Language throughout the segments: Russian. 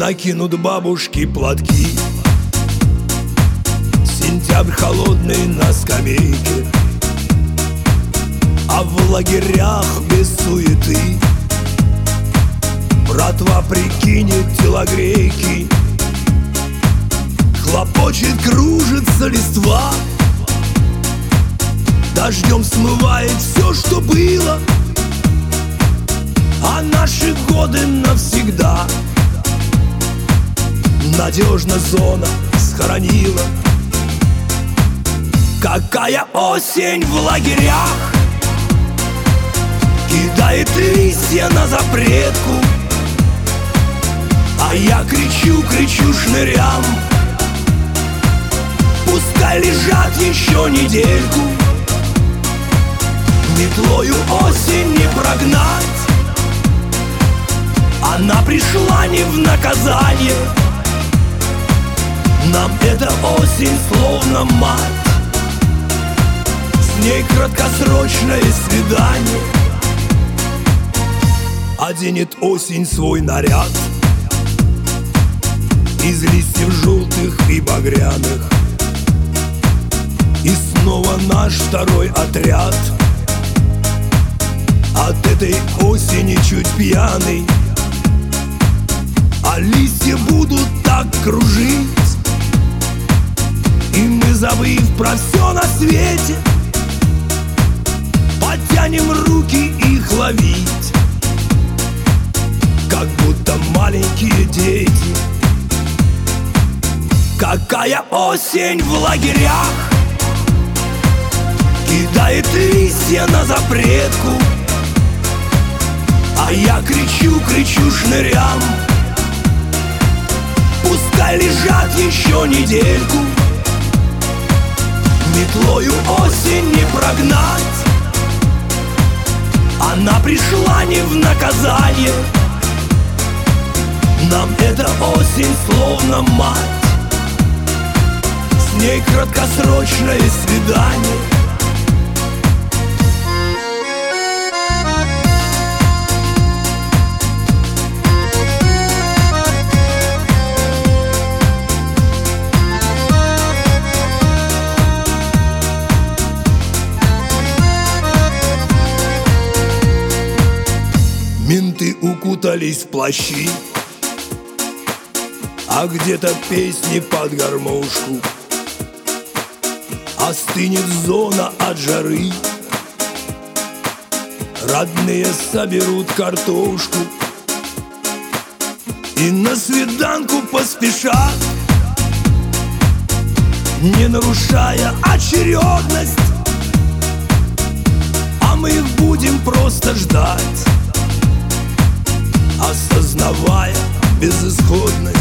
накинут бабушки платки. Сентябрь холодный на скамейке, а в лагерях без суеты. Братва прикинет телогрейки, хлопочет, кружится листва. Дождем смывает все, что было, а наши годы навсегда надежно зона схоронила. Какая осень в лагерях кидает листья на запретку, а я кричу, кричу шнырям: пускай лежат еще недельку. Метлою осень не прогнать, она пришла не в наказание. Нам эта осень словно мать, с ней краткосрочное свидание. Оденет осень свой наряд из листьев желтых и багряных, и снова наш второй отряд от этой осени чуть пьяный. А листья будут так кружить, и мы, забыв про все на свете, потянем руки их ловить, как будто маленькие дети. Какая осень в лагерях кидает листья на запретку, а я кричу, кричу шнырям: пускай лежат еще недельку. Метлою осень не прогнать, она пришла не в наказание. Нам эта осень словно мать, с ней краткосрочное свидание. Менты укутались в плащи, а где-то песни под гармошку. Остынет зона от жары, родные соберут картошку и на свиданку поспешат, не нарушая очередность. А мы их будем просто ждать, осознавая безысходность.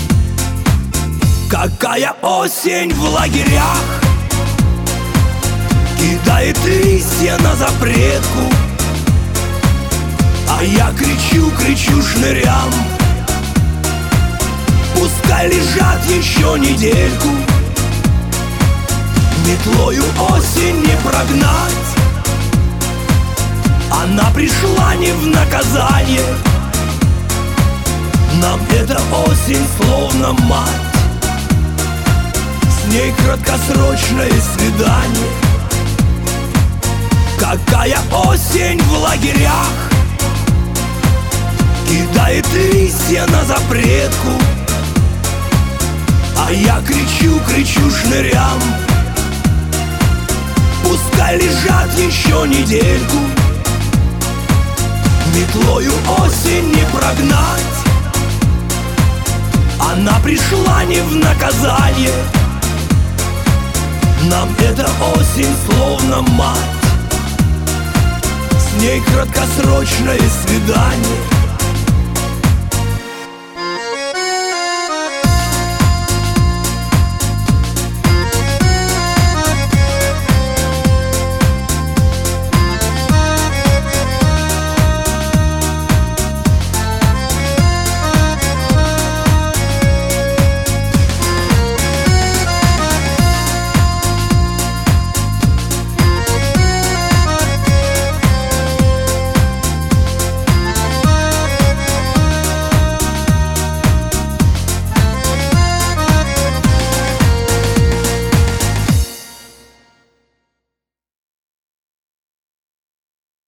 Какая осень в лагерях кидает листья на запретку, а я кричу, кричу шнырям: пускай лежат еще недельку. Метлою осень не прогнать, она пришла не в наказание. Нам эта осень словно мать, с ней краткосрочное свидание. Какая осень в лагерях кидает листья на запретку, а я кричу, кричу шнырям: пускай лежат еще недельку. Метлою осень не прогнать, она пришла не в наказание. Нам эта осень словно мать, с ней краткосрочное свидание.